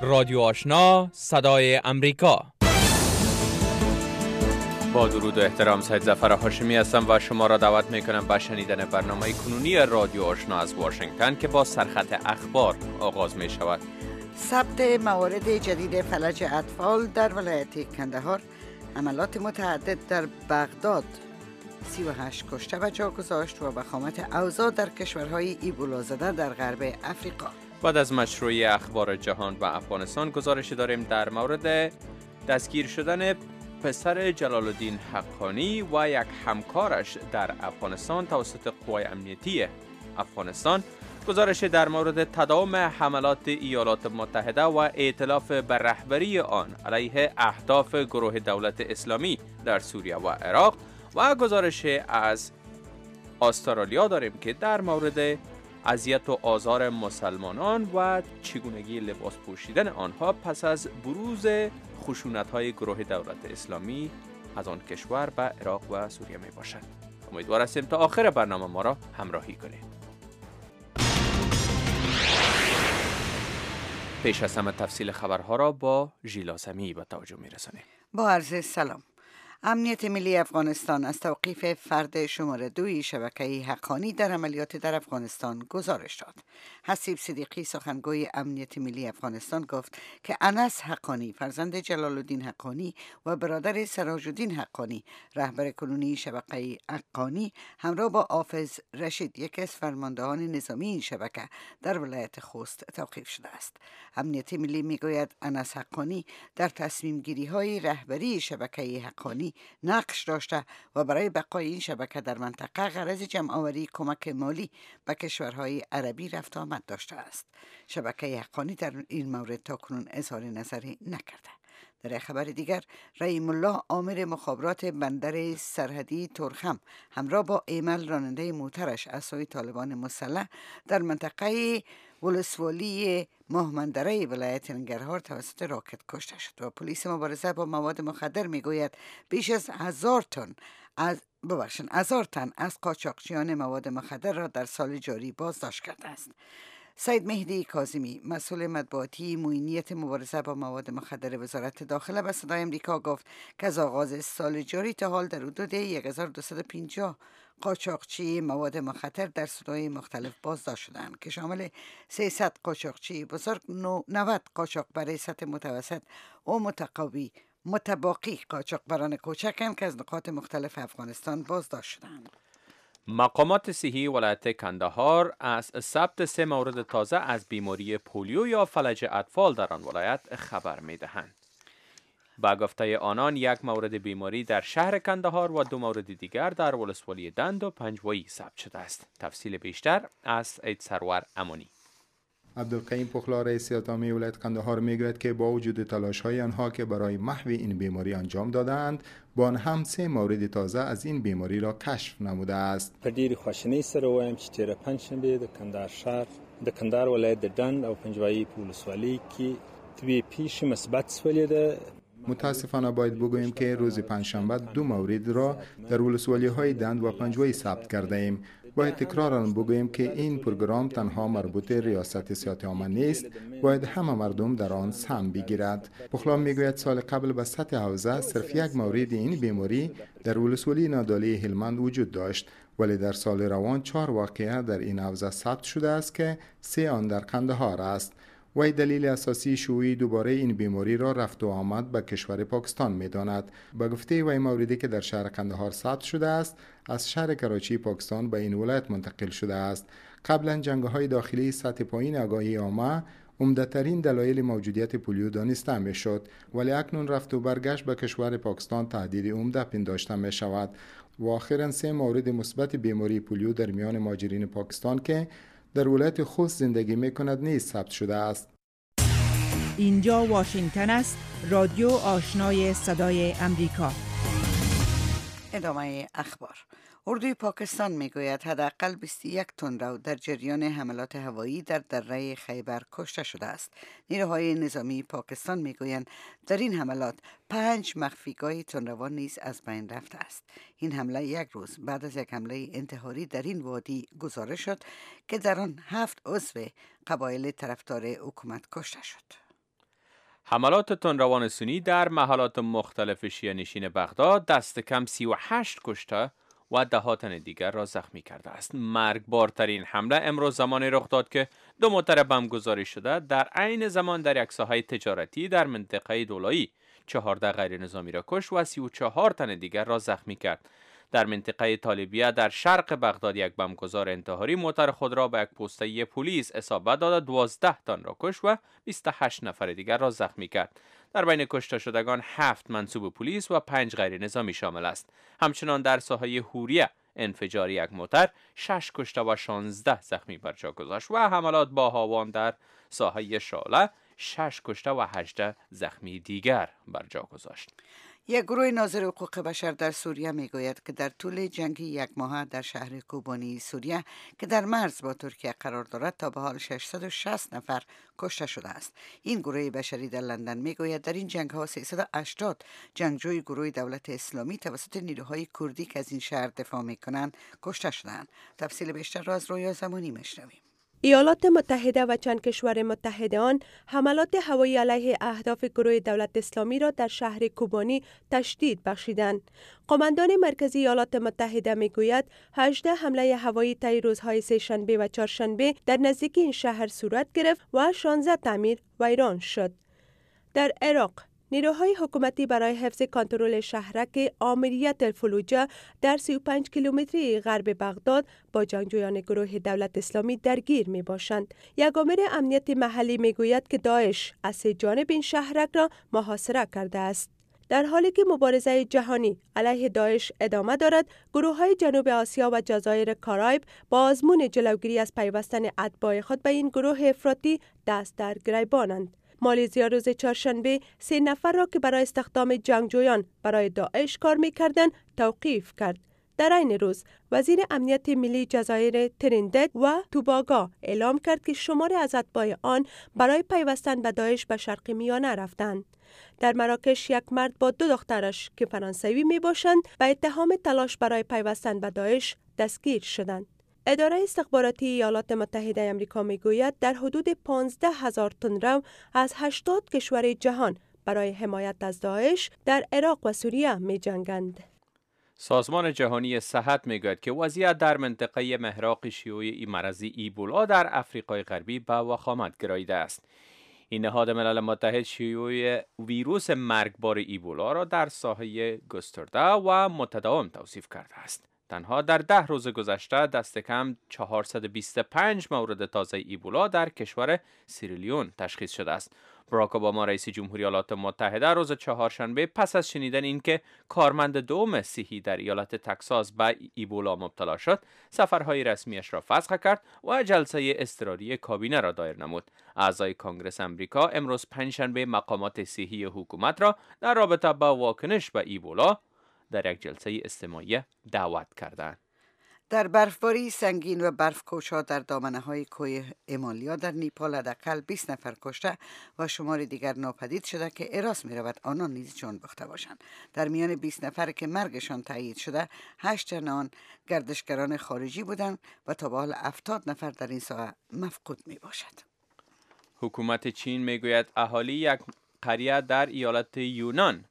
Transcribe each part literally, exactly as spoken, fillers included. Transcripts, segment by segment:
رادیو آشنا صدای امریکا. با درود و احترام، سید ظفر هاشمی هستم و شما را دعوت میکنم به شنیدن برنامه کنونی رادیو آشنا از واشنگتن که با سرخط اخبار آغاز می شود. ثبت موارد جدید فلج اطفال در ولایت کندهار، حملات متعدد در بغداد، سی و هشت کشته و جا گذاشت و وخامت اوضاع در کشورهای ایبولا زده در غرب افریقا. بعد از مشروع اخبار جهان و افغانستان گزارش داریم در مورد دستگیر شدن پسر جلال الدین حقانی و یک همکارش در افغانستان توسط قوای امنیتی افغانستان، گزارش در مورد تداوم حملات ایالات متحده و ائتلاف بر رهبری آن علیه اهداف گروه دولت اسلامی در سوریه و عراق و گزارش از استرالیا داریم که در مورد اذیت و آزار مسلمانان و چگونگی لباس پوشیدن آنها پس از بروز خشونت‌های گروه دولت اسلامی از آن کشور به عراق و سوریه می باشد. امیدوار هستیم تا آخر برنامه ما را همراهی کنید. پیش از همه تفصیل خبرها را با ژیلا سمیعی به توجه می رسانیم. با عرض سلام. امنیت ملی افغانستان از توقیف فرد شماره دوی شبکه حقانی در عملیات در افغانستان گزارش داد. حسیب صدیقی سخنگوی امنیت ملی افغانستان گفت که انس حقانی فرزند جلال الدین حقانی و برادر سراج الدین حقانی رهبر کنونی شبکه حقانی همراه با حافظ رشید یکی از فرماندهان نظامی این شبکه در ولایت خوست توقیف شده است. امنیت ملی میگوید انس حقانی در تصمیم گیری های رهبری شبکه حقانی نقش داشته و برای بقای این شبکه در منطقه غرض جمع‌آوری کمک مالی به کشورهای عربی رفت آمد داشته است. شبکه حقانی در این مورد تاکنون اظهار نظری نکرده. در خبر دیگر، رحیم الله آمر مخابرات بندر سرحدی ترخم همراه با ایمل راننده موترش از سوی طالبان مسلح در منطقه ولسوالی ماهمندره ولایت ننگرهار توسط راکت کشته شد و پلیس مبارزه با مواد مخدر میگوید بیش از هزار تن از ببخشید هزار تن از قاچاقچیان مواد مخدر را در سال جاری بازداشت کرده است. سید مهدی کاظمی مسئول مطبوعاتی معینیت مبارزه با مواد مخدر وزارت داخله به صدای امریکا گفت که از آغاز سال جاری تا حال در حدود هزار و دویست و پنجاه قاچاقچی مواد مخدر در صدای مختلف بازداشت شدند که شامل سیصد قاچاقچی بزرگ، نود قاچاقبر سطح متوسط و متقوی، متباقی قاچاقبران کوچکند که از نقاط مختلف افغانستان بازداشت شدند. مقامات صحی ولایت کندهار از ثبت سه مورد تازه از بیماری پولیو یا فلج اطفال در آن ولایت خبر می‌دهند. با گفته آنان یک مورد بیماری در شهر کندهار و دو مورد دیگر در ولسوالی دند و پنجوایی ثبت شده است. تفصیل بیشتر از عید سرور امانی. عبدالقیم پخلا رئیس اتامی ولایت کندهار میگوید که با وجود تلاش‌های آنها که برای محو این بیماری انجام دادند، با آن هم سه مورد تازه از این بیماری را کشف نموده است. په ډېرې خواشینۍ سره وایم چې تېره پنجشنبې د کندهار شهر د کندهار ولایت د ډنډ او پنجوایي په ولسوالۍ کې دوې پیښې مثبت شولې ده. متاسفانه باید بگوییم که روز پنجشنبه دو مورد را در ولسوالی‌های دند و پنجوایی ثبت کرده ایم. باید تکرارا بگوییم که این پروگرام تنها مربوط ریاست صحت عامه نیست، باید همه مردم در آن سهم بگیرد. پخلا میگوید سال قبل به سطح حوزه صرف یک مورد این بیماری در ولسوالی نادالی هلمند وجود داشت، ولی در سال روان چهار واقعه در این حوزه ثبت شده است که سه آن در قندهار است. وی دلیل اساسی شیوع دوباره این بیماری را رفت و آمد به کشور پاکستان می‌داند. به گفته وی موردی که در شهر قندهار ثبت شده است از شهر کراچی پاکستان به این ولایت منتقل شده است. قبلا جنگ‌های داخلی سطح پایین آگاهی عامه عمده‌ترین دلایل موجودیت پولیو دانسته می‌شد، ولی اکنون رفت و برگشت به کشور پاکستان تهدید عمده پنداشته می‌شود و آخراً سه مورد مثبت بیماری پولیو در میان مهاجرین پاکستان که در ولایت خوست زندگی می‌کند نیز ثبت شده است. اینجا واشنگتن است، رادیو آشنای صدای امریکا. ادامه اخبار. اردوی پاکستان میگوید حداقل بیست و یک تندرو در جریان حملات هوایی در دره خیبر کشته شده است. نیروهای نظامی پاکستان میگویند در این حملات پنج مخفیگاه تندروان نیز از بین رفته است. این حمله یک روز بعد از یک حمله انتحاری در این وادی گزارش شد که در آن هفت عضو قبایل طرفدار حکومت کشته شد. حملات تندروان سنی در محلات مختلف شیعه نشین بغداد دست کم سی و هشت کشته و ده تن دیگر را زخمی کرده است. مرگبارترین حمله امروز زمانی رخ داد که دو موتر بم گذاری شده در عین زمان در یک ساحه تجارتی در منطقه دولایی چهارده غیر نظامی را کشت و سی و چهار تن دیگر را زخمی کرد. در منطقه طالبیه در شرق بغداد یک بمبگذار انتحاری موتر خود را به یک پوسته پلیس اصابت داد، دوازده تن را کشت و بیست و هشت نفر دیگر را زخمی کرد. در بین کشته شدگان هفت منصوب پلیس و پنج غیر نظامی شامل است. همچنان در ساحه حوریه انفجار یک موتر شش کشته و شانزده زخمی بر جا گذاشت و حملات با هاوان در ساحه شاله شش کشته و هجده زخمی دیگر بر جا گذاشت. یک گروه ناظر حقوق بشر در سوریه میگوید که در طول جنگ یک ماه در شهر کوبانی سوریه که در مرز با ترکیه قرار دارد تا به حال ششصد و شصت نفر کشته شده است. این گروه بشری در لندن میگوید در این جنگ ها سیصد و هشتاد جنگجوی گروه دولت اسلامی توسط نیروهای کردی که از این شهر دفاع میکنند کشته شدند. تفصیل بیشتر را از رویا زمانی میشنویم. ایالات متحده و چند کشور متحد آن حملات هوایی علیه اهداف گروه دولت اسلامی را در شهر کوبانی تشدید بخشیدند. قماندان مرکزی ایالات متحده میگوید هجده حمله هوایی طی روزهای سه‌شنبه و چهارشنبه در نزدیکی این شهر صورت گرفت و شانزده تعمیر ویران شد. در عراق نیروهای حکومتی برای حفظ کنترل شهرک آمریت الفلوجه در سی و پنج کیلومتری غرب بغداد با جنگجویان گروه دولت اسلامی درگیر می باشند. یک آمر امنیت محلی می گوید که داعش از سه جانب این شهرک را محاصره کرده است. در حالی که مبارزه جهانی علیه داعش ادامه دارد، گروه‌های جنوب آسیا و جزایر کارائیب با آزمون جلوگیری از پیوستن اتباع خود به این گروه افراطی دست در گریبانند. مالزیا روز چهارشنبه سه نفر را که برای استخدام جنگجویان برای داعش کار می‌کردند توقیف کرد. در این روز وزیر امنیت ملی جزایر ترینداد و توباگو اعلام کرد که شماری از اتباع آن برای پیوستن به داعش به شرق میانه رفتند. در مراکش یک مرد با دو دخترش که فرانسوی میباشند به اتهام تلاش برای پیوستن به داعش دستگیر شدند. اداره استخباراتی ایالات متحده آمریکا میگوید در حدود پانزده هزار تن رو از هشتاد کشور جهان برای حمایت از داعش در عراق و سوریه می جنگند. سازمان جهانی صحت میگوید که وضعیت در منطقه محراق شیوع مرض ایبولا در آفریقای غربی به وخامت گراییده است. این نهاد ملل متحد شیوع ویروس مرگبار ایبولا را در ساحه گسترده و متداوم توصیف کرده است. تنها در ده روز گذشته دست کم چهارصد و بیست و پنج مورد تازه ایبولا در کشور سیرالیون تشخیص شده است. باراک اوباما رئیس جمهوری ایالات متحده روز چهارشنبه پس از شنیدن اینکه کارمند دوم صحی در ایالت تگزاس به ایبولا مبتلا شد، سفرهای رسمیش را فسخ کرد و جلسه اضطراری کابینه را دایر نمود. اعضای کنگره امریکا امروز پنجشنبه مقامات صحی حکومت را در رابطه با واکنش به ایبولا در یک جلسه استماعی دعوت کردند. در برفباری سنگین و برفکوش‌ها در دامنه‌های کوه ایمالیا در نیپال حداقل بیست نفر کشته و شمار دیگر ناپدید شده که احراز می‌رود آنان نیز جان باخته باشند. در میان بیست نفر که مرگشان تایید شده، هشت تن آن گردشگران خارجی بودند و تا به حال هفتاد نفر در این ساحه مفقود می‌باشد. حکومت چین میگوید اهالی یک قریه در ایالت یونان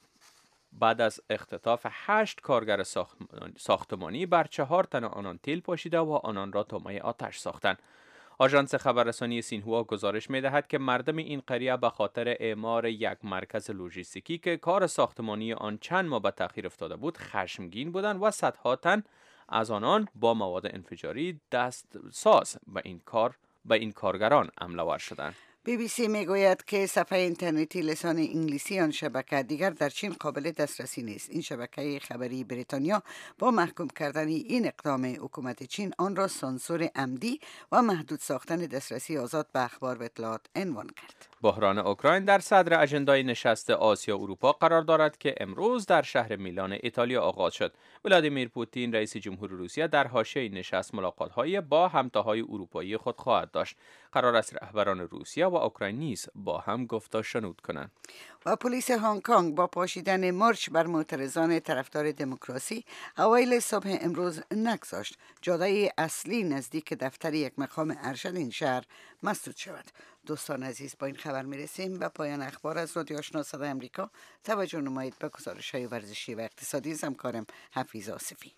بعد از اختطاف هشت کارگر ساختمانی بر چهار تن آنان تیل پاشیده و آنان را تومه آتش ساختند. آژانس خبررسانی سینهوا گزارش می‌دهد که مردم این قریه به خاطر اعمار یک مرکز لوجستیکی که کار ساختمانی آن چند ماه به تأخیر افتاده بود خشمگین بودند و صدها تن از آنان با مواد انفجاری دست ساز به این کار به این کارگران حمله ور شدند. بی بی سی میگوید که صفحه اینترنتی لسان انگلیسی آن شبکه دیگر در چین قابل دسترسی نیست. این شبکه خبری بریتانیا با محکوم کردن این اقدام حکومت چین آن را سانسور عمدی و محدود ساختن دسترسی آزاد به اخبار و اطلاعات عنوان کرد. بحران اوکراین در صدر اجندای نشست آسیا اروپا قرار دارد که امروز در شهر میلان ایتالیا آغاز شد. ولادیمیر پوتین رئیس جمهور روسیه در حاشیه نشست ملاقات‌های با همتاهای اروپایی خود خواهد داشت. قرار است رهبران روسیه و اوکراین نیز با هم گفت و شنود کنند. و پلیس هنگ کنگ با پاشیدن مارچ بر معترضان طرفدار دموکراسی اوایل صبح امروز نگذاشت جاده اصلی نزدیک دفتر یک مقام ارشد این شهر مسدود شود. دوستان عزیز، با این خبر میرسیم به پایان اخبار از رادیو آشنا صدای امریکا. توجه نمایید به گزارش‌های ورزشی و اقتصادی از همکارم حفیظ آصفی.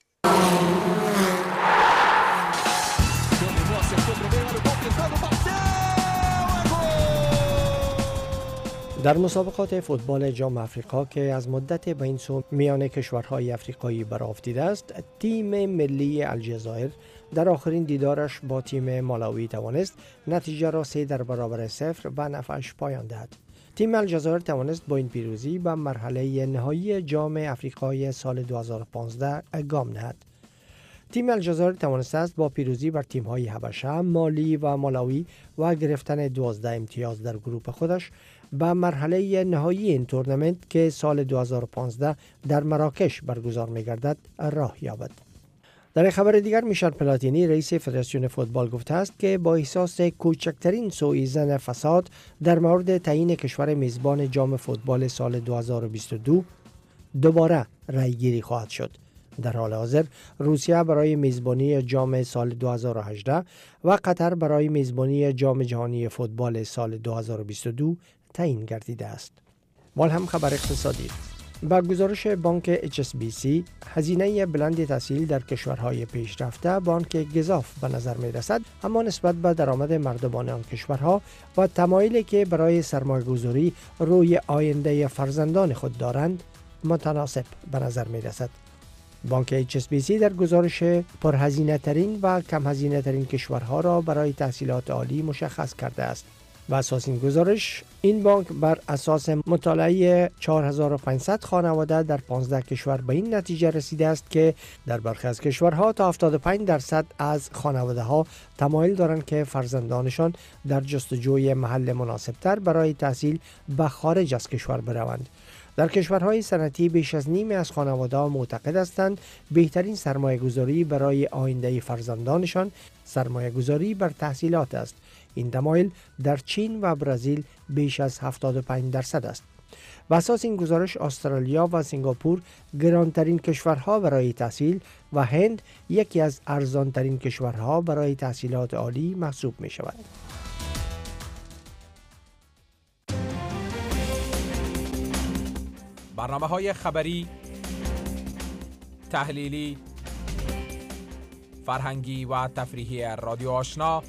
در مسابقات فوتبال جام افریقا که از مدت به این سو میان کشورهای افریقایی برآمده است، تیم ملی الجزایر در آخرین دیدارش با تیم مالاوی توانست نتیجه را سه در برابر صفر به نفعش پایان دهد. تیم الجزایر توانست با این پیروزی به مرحله نهایی جام افریقای سال دو هزار و پانزده گام نهد. تیم الجزایر توانسته است با پیروزی بر تیم‌های حبشه، مالی و مالاوی و گرفتن دوازده امتیاز در گروه خودش به مرحله نهایی این تورنمنت که سال دو هزار و پانزده در مراکش برگزار می‌گردد راه یابد. در خبر دیگر میشل پلاتینی رئیس فدراسیون فوتبال گفته است که با احساس کوچکترین سوءظن فساد در مورد تعیین کشور میزبان جام فوتبال سال دو هزار و بیست و دو دوباره رأیگیری خواهد شد. در حال حاضر روسیه برای میزبانی جام سال دو هزار و هجده و قطر برای میزبانی جام جهانی فوتبال سال دو هزار و بیست و دو تعیین گردیده است. مال هم خبر اقتصادی. با گزارش بانک اچ اس بی سی، هزینه بلند تحصیل در کشورهای پیشرفته بانک گزاف به نظر می رسد، اما نسبت به درآمد مردمان آن کشورها و تمایلی که برای سرمایه‌گذاری روی آینده فرزندان خود دارند متناسب به نظر می رسد. بانک اچ اس بی سی در گزارش پرهزینه ترین و کم هزینه ترین کشورها را برای تحصیلات عالی مشخص کرده است. و اساس این گزارش، این بانک بر اساس مطالعه چهار هزار و پانصد خانواده در پانزده کشور به این نتیجه رسیده است که در برخی از کشورها تا هفتاد و پنج درصد از خانواده ها تمایل دارند که فرزندانشان در جستجوی محل مناسبتر برای تحصیل به خارج از کشور بروند. در کشورهای صنعتی بیش از نیم از خانواده‌ها معتقد هستند بهترین سرمایه‌گذاری برای آینده فرزندانشان سرمایه‌گذاری بر تحصیلات است. این تمایل در چین و برزیل بیش از هفتاد و پنج درصد است. بر اساس این گزارش، استرالیا و سنگاپور گرانترین کشورها برای تحصیل و هند یکی از ارزانترین کشورها برای تحصیلات عالی محسوب می شود. برنامه‌های خبری، تحلیلی، فرهنگی و تفریحی رادیو آشنا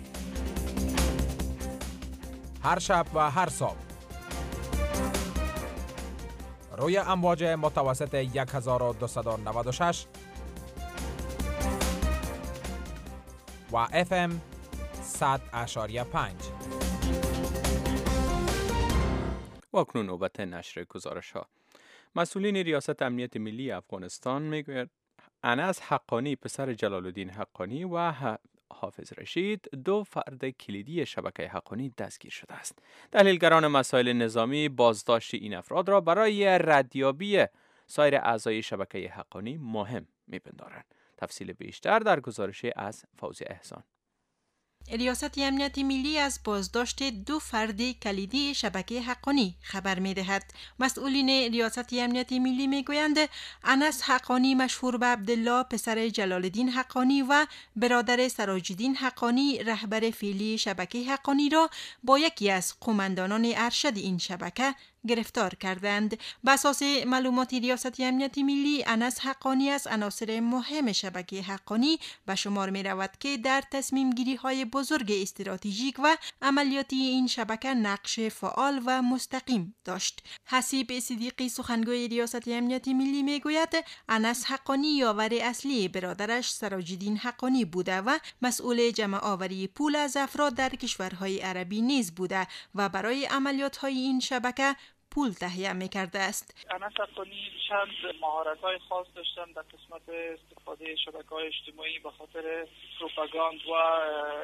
هر شب و هر صبح روی امواج متوسط یک هزار و دویست و نود و شش و اف ام صد و پنج. و اکنون نوبت نشر گزارش ها. مسئولین ریاست امنیت ملی افغانستان میگوید انس حقانی پسر جلال الدین حقانی و حافظ رشید دو فرد کلیدی شبکه حقانی دستگیر شده است. تحلیلگران مسائل نظامی بازداشت این افراد را برای ردیابی سایر اعضای شبکه حقانی مهم می‌پندارند. تفصیل بیشتر در گزارش از فوزی احسان. ریاست امنیت ملی از بازداشت دو فرد کلیدی شبکه حقانی خبر می دهد. مسئولین ریاست امنیت ملی می گویند انس حقانی مشهور به عبدالله پسر جلال الدین حقانی و برادر سراج الدین حقانی رهبر فعلی شبکه حقانی را با یکی از قماندانان ارشد این شبکه گرفتار کردند. بر اساس معلومات ریاست امنیت ملی، انس حقانی از عناصر مهم شبکه حقانی به شمار می رود که در تصمیم گیری های بزرگ استراتژیک و عملیاتی این شبکه نقش فعال و مستقیم داشت. حسیب صدیقی سخنگوی ریاست امنیت ملی می گوید انس حقانی یاور اصلی برادرش سراج الدین حقانی بوده و مسئول جمع آوری پول از افراد در کشورهای عربی نیز بوده و برای عملیات های این شبکه پول تهیه می‌کرده است. انس حقانی چند مهارت‌های خاص داشتن در قسمت استفاده شبکه‌های اجتماعی به خاطر پروپاگاند و انتقال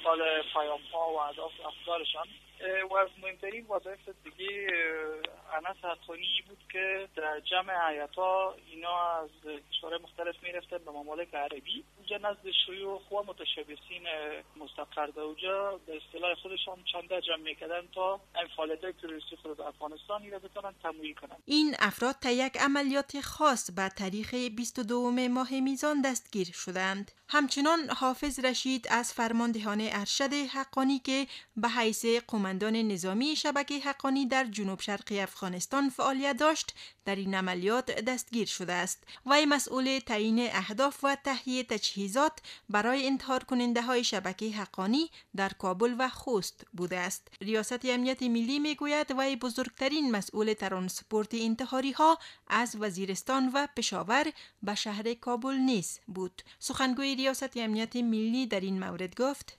انتقال پیام ها و اهداف افکارشان. و از مهمترین وظایف دیگه انس حقانی بود که در جمع هیئت‌ها اینا از کشورهای مختلف میرفتن به ممالک عربی. اونجا نزد شیوخ و متشبثین مستقر در اونجا به اصطلاح خودشان چنده جمع میکردن تا این فعالیت‌های تروریستی خود در افغانستان را بتونن تمویل کنن. این افراد تا یک عملیات خاص به تاریخ بیست و دوم ماه میزان دستگیر شدند. همچنان حافظ رشید از فرماندهان ارشد حقانی که به حیث قماندان نظامی شبکه حقانی در جنوب شرقی افغانستان فعالیت داشت در این عملیات دستگیر شده است. وی مسئول تعیین اهداف و تهیه تجهیزات برای انتحار کننده های شبکه حقانی در کابل و خوست بوده است. ریاست امنیت ملی می گوید وی بزرگترین مسئول ترانسپورت انتحاری ها از وزیرستان و پشاور به شهر کابل نیز بود. سخنگوی ریاست امنیت ملی در این مورد گفت: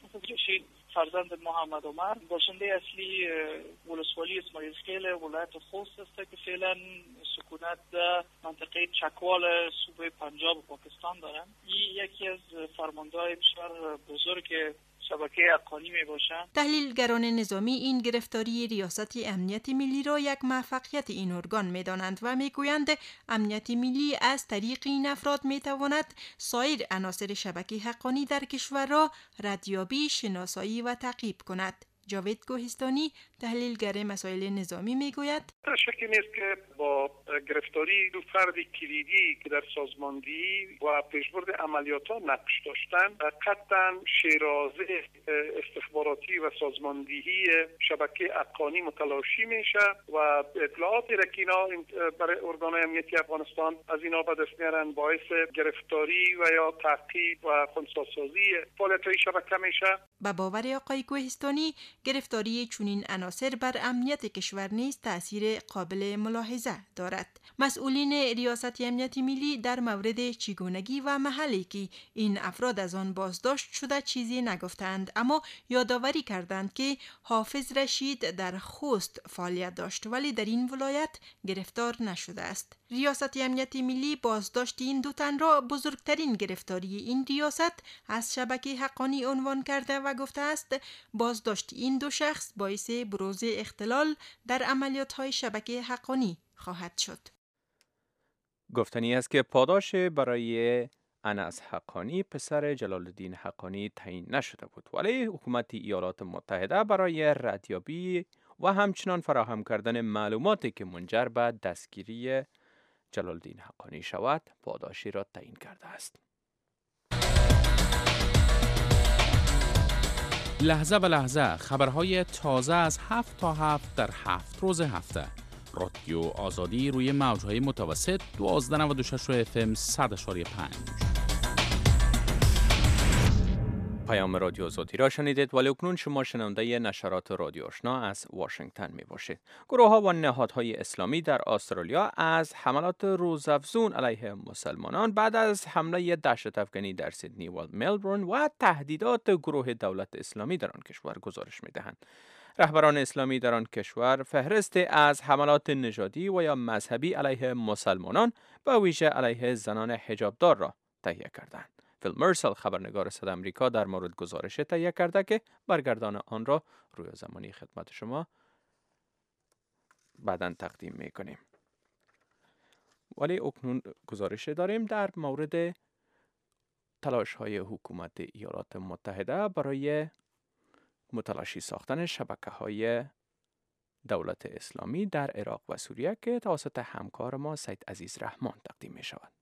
فرزند محمد عمر باشنده اصلی ولسوالی اسماعیل خیل ولایت خوست است که فعلا سکونت در منطقه چکوال صوبه پنجاب و پاکستان دارن. این یکی از فرمانده‌های بسیار بزرگ شبکه حقانی می باشند. تحلیلگران نظامی این گرفتاری ریاست امنیت ملی را یک موفقیت این ارگان می دانند و می گویند امنیت ملی از طریق این افراد می تواند سایر عناصر شبکه حقانی در کشور را ردیابی، شناسایی و تعقیب کند. جاوید کوهستانی تحلیلگر مسائل نظامی میگوید: شکی نیست که با گرفتاری دو فرد کلیدی که در سازماندهی و پیشبرد عملیات ها نقش داشتند قطعاً شیرازه استخباراتی و سازماندهی شبکه حقانی متلاشی میشه و اطلاعاتی را که اینا برای ارگان امنیتی افغانستان از اینا به دست میارن باعث گرفتاری و یا تعقیب و خنثی‌سازی فعالیت‌های شبکه میشه. با باور آقای کوهستانی گرفتاری چنین عناصر بر امنیت کشور نیز تأثیر قابل ملاحظه دارد. مسئولین ریاست امنیت ملی در مورد چگونگی و محلی که این افراد از آن بازداشت شده چیزی نگفتند، اما یادآوری کردند که حافظ رشید در خوست فعالیت داشت ولی در این ولایت گرفتار نشده است. ریاست امنیت ملی بازداشت این دو تن را بزرگترین گرفتاری این ریاست از شبکه حقانی عنوان کرده و گفته است بازداشت این دو شخص باعث بروز اختلال در عملیات‌های شبکه حقانی خواهد شد. گفتنی است که پاداش برای انس حقانی پسر جلال الدین حقانی تعیین نشده بود، ولی حکومت ایالات متحده برای ردیابی و همچنان فراهم کردن معلوماتی که منجر به دستگیری جلال الدین حقانی شود پاداشی را تعیین کرده است. لحظه به لحظه خبرهای تازه از هفت تا هفت در هفت روز هفته. رادیو آزادی روی موجهای متوسط دوازده نود و شش اف ام صد اشاری پنج. پیام رادیو آزادی را شنیدید، ولی اکنون شما شنونده نشرات رادیو آشنا از واشنگتن می باشید. گروه ها و نهادهای اسلامی در استرالیا از حملات روزافزون علیه مسلمانان بعد از حمله دهشت افغانی در سیدنی و ملبورن و تهدیدات گروه دولت اسلامی در آن کشور گزارش می دهند. رهبران اسلامی در آن کشور فهرست از حملات نژادی و یا مذهبی علیه مسلمانان به ویژه علیه زنان حجابدار را تهیه کردند. فیل مرسل خبرنگار صدای آمریکا در مورد گزارش تهیه کرده که برگردان آن را روی زمانی خدمت شما بعداً تقدیم میکنیم. ولی اکنون گزارش داریم در مورد تلاش های حکومت ایالات متحده برای متلاشی ساختن شبکه های دولت اسلامی در عراق و سوریه که توسط همکار ما سید عزیز رحمان تقدیم می شود.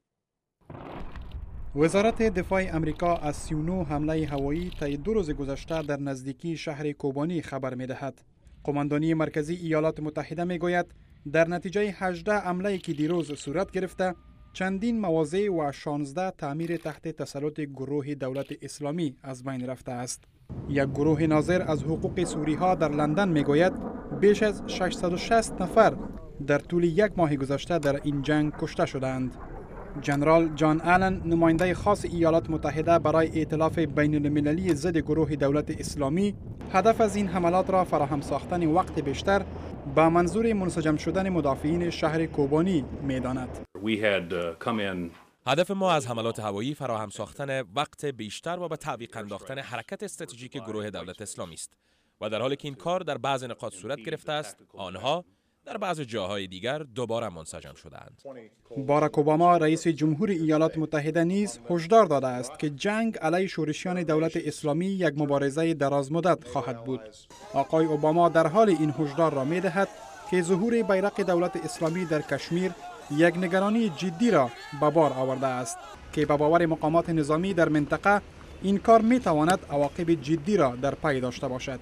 وزارت دفاع امریکا از سی و نه حمله هوایی طی دو روز گذشته در نزدیکی شهر کوبانی خبر می دهد. قماندانی مرکزی ایالات متحده می گوید در نتیجه هجده حمله که دیروز صورت گرفته چندین مواضع و شانزده تعمیر تحت تسلط گروه دولت اسلامی از بین رفته است. یک گروه ناظر از حقوق سوری ها در لندن می گوید بیش از ششصد و شصت نفر در طول یک ماه گذشته در این جنگ کشته شدند. جنرال جان آلن نماینده خاص ایالات متحده برای ائتلاف بین المللی ضد گروه دولت اسلامی هدف از این حملات را فراهم ساختن وقت بیشتر با منظور منسجم شدن مدافعین شهر کوبانی می داند. هدف ما از حملات هوایی فراهم ساختن وقت بیشتر و به تعویق انداختن حرکت استراتژیک گروه دولت اسلامی است و در حالی که این کار در بعض نقاط صورت گرفته است، آنها در بعض جاهای دیگر دوباره منسجم شدند. باراک اوباما رئیس جمهور ایالات متحده نیز هشدار داده است که جنگ علیه شورشیان دولت اسلامی یک مبارزه دراز مدت خواهد بود. آقای اوباما در حال این هشدار را می‌دهد که ظهور بیرق دولت اسلامی در کشمیر یک نگرانی جدی را به بار آورده است که به باور مقامات نظامی در منطقه این کار می‌تواند عواقب جدی را در پی داشته باشد.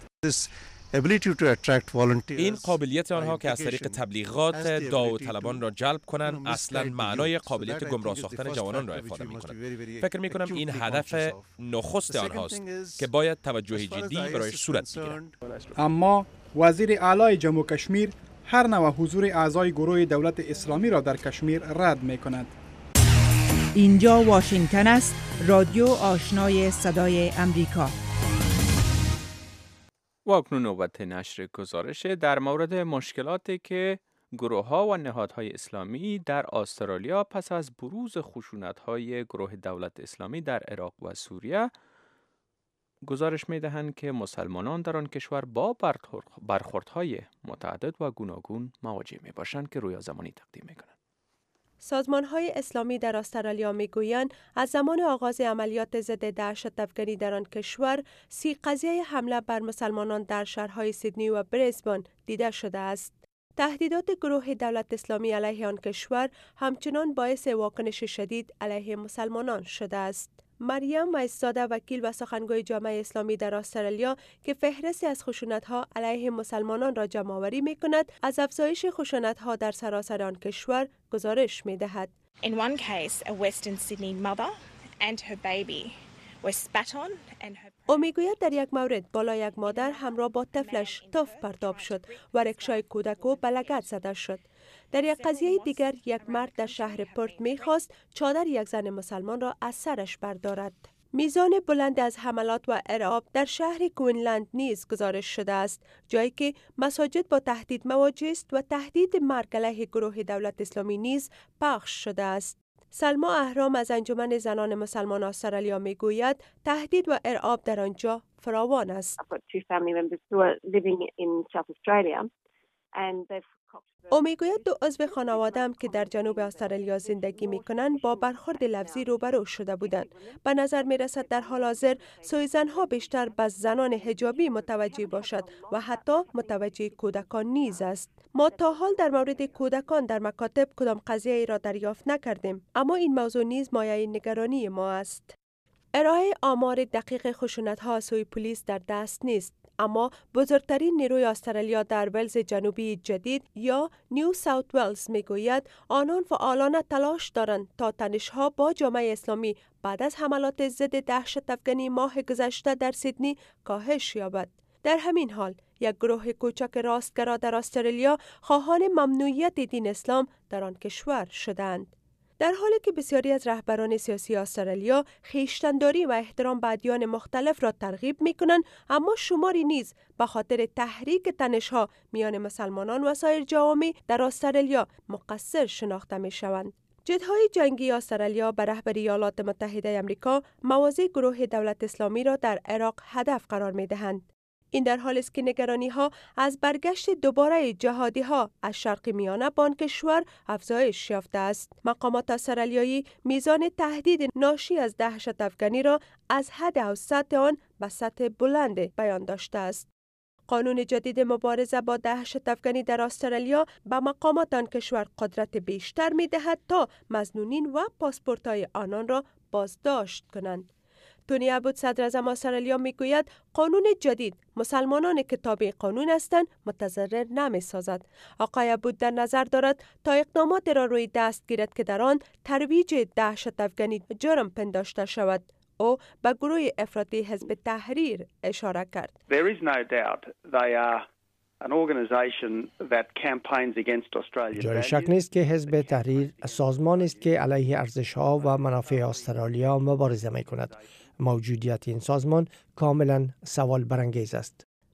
این قابلیت آنها که از طریق تبلیغات داوطلبان را جلب کنند اصلا معنای قابلیت گمراه ساختن جوانان را افاده می‌کند. فکر می‌کنم این هدف نخست آنهاست که باید توجه جدی برایش صورت بگیرد. اما وزیر اعلی جموں و کشمیر هر نوع حضور اعضای گروه دولت اسلامی را در کشمیر رد می‌کند. اینجا واشنگتن است، رادیو آشنای صدای امریکا. و اکنون نوبت نشر گزارش در مورد مشکلاتی که گروه‌ها و نهادهای اسلامی در استرالیا پس از بروز خشونت‌های گروه دولت اسلامی در عراق و سوریه گزارش می‌دهند که مسلمانان در آن کشور با برخوردهای متعدد و گوناگون مواجه می‌باشند که رویا زمانی تقدیم می‌کنند. سازمان‌های اسلامی در استرالیا می‌گویند از زمان آغاز عملیات ضد دهشت افکنی در آن کشور، سی قضیه حمله بر مسلمانان در شهرهای سیدنی و بریسبن دیده شده است. تهدیدات گروه دولت اسلامی علیه آن کشور همچنان باعث واکنش شدید علیه مسلمانان شده است. مریم وایستاده، وکیل و سخنگوی جامعه اسلامی در استرالیا که فهرستی از خشونت‌ها علیه مسلمانان را جمع‌آوری می‌کند، از افزایش خشونت‌ها در سراسر آن کشور گزارش می‌دهد. In one case, a Western Sydney mother and her baby were spat on and her او میگوید در یک مورد بالا یک مادر همراه با طفلش توف پرتاب شد و رکشای کودک و به لگد زده شد. در یک قضیه دیگر یک مرد در شهر پرت میخواست چادر یک زن مسلمان را از سرش بردارد. میزان بلند از حملات و ارعاب در شهر کوینلند نیز گزارش شده است، جایی که مساجد با تهدید مواجه است و تهدید مرگ علیه گروه دولت اسلامی نیز پخش شده است. سلما اهرام از انجمن زنان مسلمان استرالیا میگوید تهدید و ارعاب در آنجا فراوان است. او میگوید دو عضو خانواده‌ام که در جنوب استرالیا زندگی میکنند با برخورد لفظی روبرو شده بودند. به نظر میرسد در حال حاضر سوی زنها بیشتر به زنان حجابی متوجه باشد و حتی متوجه کودکان نیز است. ما تا حال در مورد کودکان در مکاتب کدام قضیه ای را دریافت نکردیم، اما این موضوع نیز مایه نگرانی ما است. ارائه آمار دقیق خشونت‌ها سوی پلیس در دست نیست، اما بزرگترین نیروی استرالیا در ولز جنوبی جدید یا نیو ساوت ولز میگوید آنان فعالانه تلاش دارند تا تنش‌ها با جامعه اسلامی بعد از حملات ضد دهشت افکنی ماه گذشته در سیدنی کاهش یابد. در همین حال یک گروه کوچک راستگرا در استرالیا خواهان ممنوعیت دین اسلام در آن کشور شدند. در حالی که بسیاری از رهبران سیاسی استرالیا خویشتن‌داری و احترام به ادیان مختلف را ترغیب می‌کنند، اما شماری نیز به خاطر تحریک تنش‌ها میان مسلمانان و سایر جوامع در استرالیا مقصر شناخته می‌شوند. جدهای جنگی استرالیا به رهبری ایالات متحده آمریکا مواضع گروه دولت اسلامی را در عراق هدف قرار می‌دهند. این در حالی است که نگرانی‌ها از برگشت دوباره جهادی‌ها از شرق میانه به آن کشور افزایش یافته است. مقامات استرالیایی میزان تهدید ناشی از دهشت افکنی را از حد اوسط آن به سطح بلند بیان داشته است. قانون جدید مبارزه با دهشت افکنی در استرالیا به مقامات آن کشور قدرت بیشتر می‌دهد تا مظنونین و پاسپورت‌های آنان را بازداشت کنند. تونی ابود صدراعظم استرالیا میگوید قانون جدید مسلمانان که تابع قانون هستند متضرر نمی‌سازد. آقای ابود در نظر دارد تا اقدامات را روی دست گیرد که در آن ترویج دهشت افکنی جرم پنداشته شود. او به گروه افراطی حزب تحریر اشاره کرد. There is no doubt they are an organization that campaigns against Australian values. جای شک نیست که حزب تحریر سازمانی است که علیه ارزش‌ها و منافع استرالیا مبارزه می‌کند. موجودیت این سازمان کاملا سوال برانگیز است.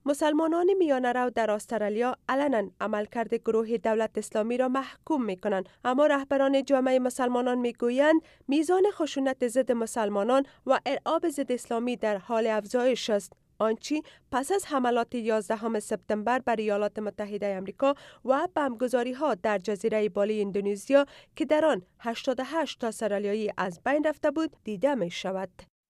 مسلمانان میانه رو در استرالیا علنا عملکرد گروه دولت اسلامی را محکوم می کنند، اما رهبران جامعه مسلمانان می گویند میزان خشونت ضد مسلمانان و ارعاب ضد اسلامی در حال افزایش است. آنچه پس از حملات یازدهم سپتامبر بر ایالات متحده آمریکا و بمبگذاری ها در جزیره بالی اندونزیا که در آن هشتاد و هشت تا استرالیایی از بین رفته بود دیده می شود.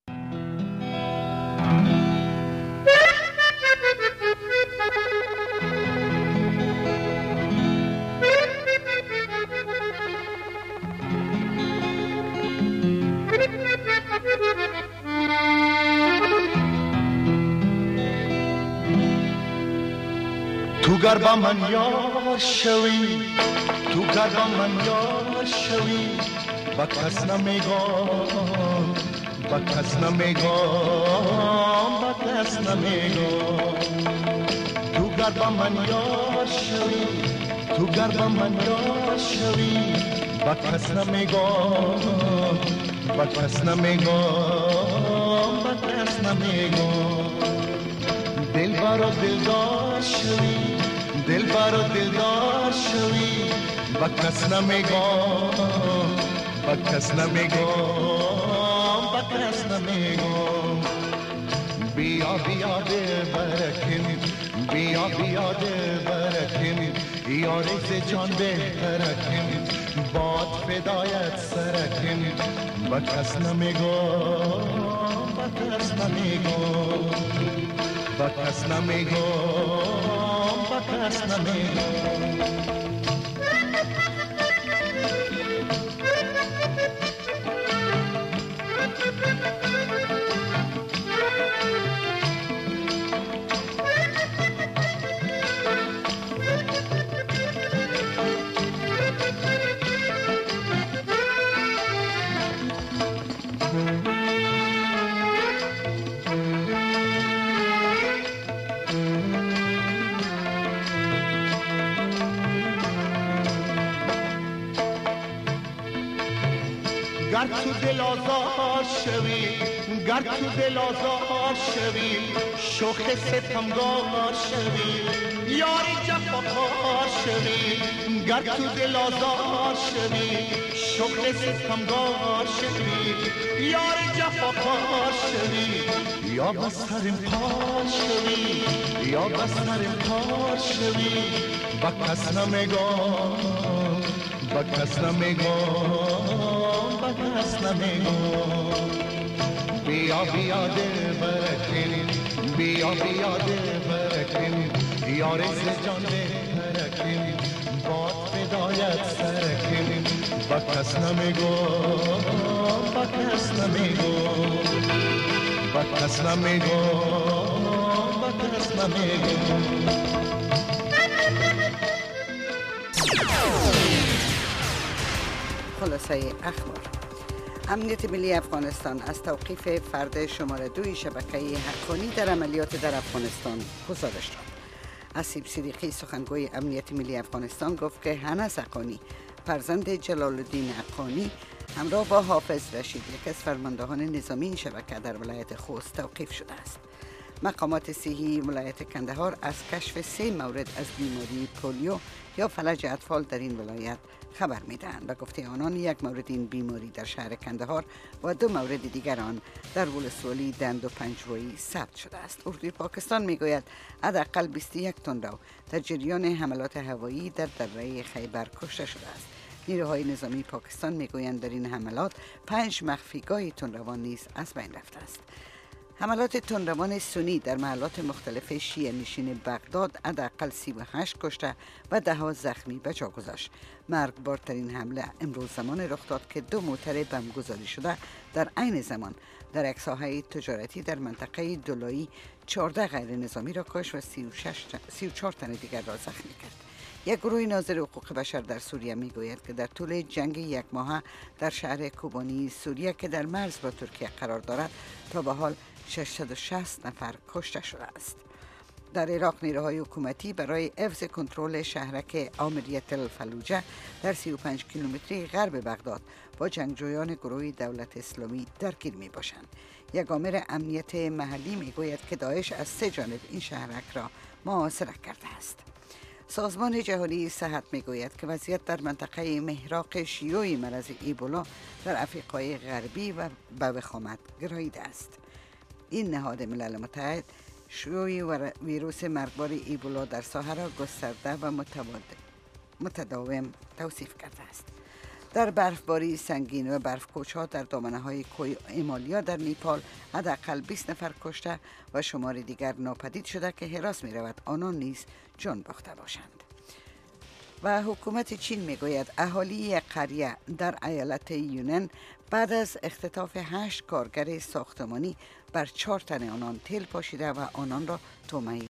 تو گربا من یار شوی، تو گربا من یار شوی، با کس نمیگم، با کس نمیگم، با کس نمیگم. تو گربا من یار شوی، تو گربا من یار شوی، با کس نمیگم، با کس نمیگم، با کس نمیگم. دل بارو دلدار شوی، دل بارو دلدار شوی، با کس نمیگم، با کس نمیگم، با کس نمیگم. بیا بیا دل برکنی، بیا بیا دل برکنی، یاری ز جان بهترکنی، باد فدایت سرکنی، با کس نمیگم، با کس نمیگم، با کس نمیگم، با کس نمیگم. گر تو دل آزار شوی، گر تو دل آزار شوی، شوخ ستمگار شوی، یاری جفاکار شوی. گر تو دل آزار شوی، شوخ ستمگار شوی، یاری جفاکار شوی. یا بسرم کار شوی، یا بسرم کار شوی، با کس نمیگم، با کس نمیگم، با کس نمیگم. بیا بیا دل برکنی، بیا بیا دل برکنی، یار ز جان بهترکنی، باد فدایت سرکنی، با کس نمیگم، با کس نمیگم، با کس نمیگم، با کس نمیگم. خلاصه اخبار. امنیت ملی افغانستان از توقیف فرد شماره دوی شبکه حقانی در عملیات در افغانستان گزارش داد. اسیب صدیقی سخنگوی امنیت ملی افغانستان گفت که هنس حقانی فرزند جلال الدین حقانی همراه با حافظ رشید یک از فرماندهان نظامی این شبکه در ولایت خوست توقیف شده است. مقامات صحی ولایت کندهار از کشف سه مورد از بیماری پولیو یا فلج اطفال در این ولایت خبر میدهند. به گفته آنان یک مورد این بیماری در شهر کندهار و دو مورد دیگر آن در ولسوالی دند و پنجوایی ثبت شده است. اردوی پاکستان میگوید حداقل بیست و یک تندرو در جریان حملات هوایی در دره خیبر کشته شده است. نیروهای نظامی پاکستان میگویند در این حملات پنج مخفیگاه تندروان نیز از بین رفته است. حملات تندروان سنی در محلات مختلف شیعه نشین بغداد حداقل سی و هشت کشته و ده ها زخمی به جا گذاشت. مرگبارترین حمله امروز زمان رخ داد که دو موتر بمبگذاری شده در عین زمان در یک ساحه تجارتی در منطقه دولایی چهارده غیر نظامی را کشت و سی و چهار تن دیگر را زخمی کرد. یک گروه ناظر حقوق بشر در سوریه میگوید که در طول جنگ یک ماه در شهر کوبانی سوریه که در مرز با ترکیه قرار دارد تا به حال ششصد و شصت نفر کشته شده است. در عراق نیروهای حکومتی برای حفظ کنترل شهرک آمریت الفلوجه در سی و پنج کیلومتری غرب بغداد با جنگجویان گروه دولت اسلامی درگیر می باشند. یک آمر امنیت محلی می گوید که داعش از سه جانب این شهرک را محاصره کرده است. سازمان جهانی صحت می گوید که وضعیت در منطقه محراق شیوع مرض ایبولا در افریقای غربی و به وخامت گراییده است. این نهاد ملل متحد شیوع ویروس مرگبار ایبولا در ساحل را گسترده و متداوم توصیف کرده است. در برفباری سنگین و برفکوچ‌ها در دامنه‌های کوه ایمالیا در نیپال حداقل بیست نفر کشته و شمار دیگر ناپدید شده که هراس می‌رود آنان نیز جان باخته باشند. و حکومت چین میگوید اهالی یک قریه در ایالت یونان بعد از اختطاف هشت کارگر ساختمانی بر چهار تن آنان تیل پاشیده و آنان را تومه